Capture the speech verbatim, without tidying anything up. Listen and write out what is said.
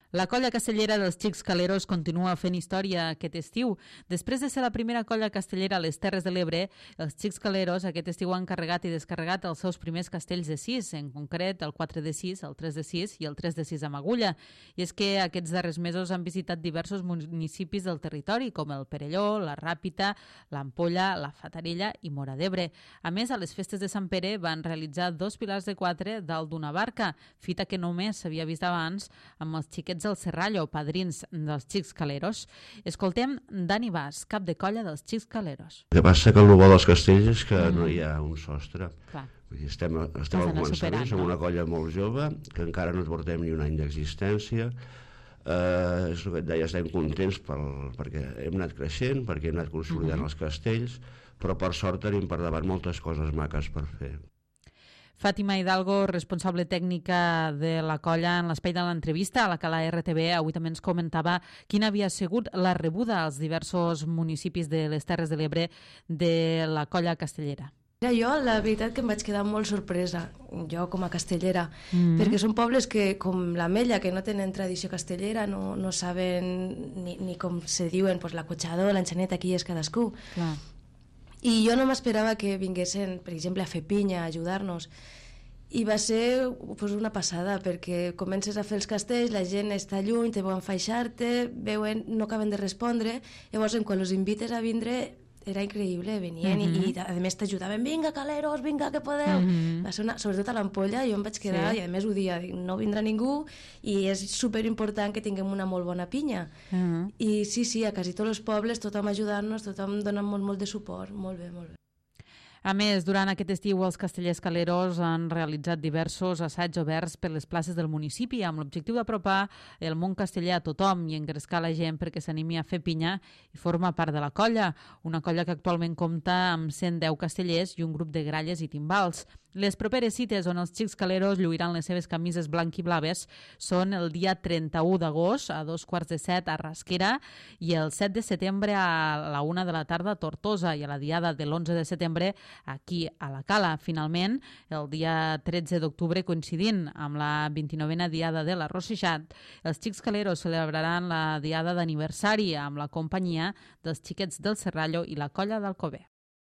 La colla castellera dels Xics Caleros continua fent història aquest estiu. Després de ser la primera colla castellera a les Terres de l'Ebre, els Xics Caleros aquest estiu han carregat i descarregat els seus primers castells de sis, en concret el quatre de sis, el tres de sis i el tres de sis amb agulla. I és que aquests darrers mesos han visitat diversos municipis del territori, com el Perelló, la Ràpita, l'Ampolla, la Fatarella i Móra d'Ebre. A més, a les festes de Sant Pere van realitzar dos pilars de quatre dalt d'una barca, fita que només s'havia vist abans amb els xiquets del Serrallo, padrins dels Xics Caleros. Escoltem Dani Bas, cap de colla dels Xics Caleros. El que passa que el bo dels castells és que mm. no hi ha un sostre. Clar. Vull dir, estem, estem al començament, som una colla molt jove, que encara no portem ni un any d'existència. Eh, és el que et deia, estem contents pel, perquè hem anat creixent, perquè hem anat consolidant mm-hmm. els castells, però per sort tenim per davant moltes coses maques per fer. Fàtima Hidalgo, responsable tècnica de la colla, en l'espai de l'entrevista a la Cala R T V, avui també ens comentava quina havia sigut la rebuda als diversos municipis de les Terres de l'Ebre de la colla castellera. Mira, jo la veritat que em vaig quedar molt sorpresa, jo com a castellera, mm-hmm. perquè són pobles que, com l'Ametlla, que no tenen tradició castellera, no, no saben ni, ni com se diuen pues, l'acotxador, l'enxaneta, qui és cadascú. Clar. I jo no m'esperava que vinguessin, per exemple, a fer pinya, a ajudar-nos. I va ser pues, una passada, perquè comences a fer els castells, la gent està lluny, te veuen faixar-te, veuen, no acaben de respondre, llavors quan els invites a vindre era increïble, venien mm-hmm. i, i a més t'ajudaven, vinga Caleros, vinga que podeu. Mm-hmm. Va ser una, sobretot a l'Ampolla, jo em vaig quedar, sí. i a més ho dia, no vindrà ningú i és superimportant que tinguem una molt bona pinya. Mm-hmm. I sí, sí, a quasi tots els pobles, tothom ajudant-nos, tothom donant molt, molt de suport, molt bé, molt bé. A més, durant aquest estiu els castellers caleros han realitzat diversos assaigs oberts per les places del municipi amb l'objectiu d'apropar el món casteller a tothom i engrescar la gent perquè s'animi a fer pinya i forma part de la colla, una colla que actualment compta amb cent deu castellers i un grup de gralles i timbals. Les properes cites on els Xics Caleros lluiran les seves camises blanc i blaves són el dia trenta-u d'agost a dos quarts de set a Rasquera i el set de setembre a la una de la tarda a Tortosa i a la diada de l'onze de setembre aquí a la Cala. Finalment, el dia tretze d'octubre, coincidint amb la vint-i-novena diada de la Rossejat, els Xics Caleros celebraran la diada d'aniversari amb la companyia dels xiquets del Serrallo i la colla d'Alcover.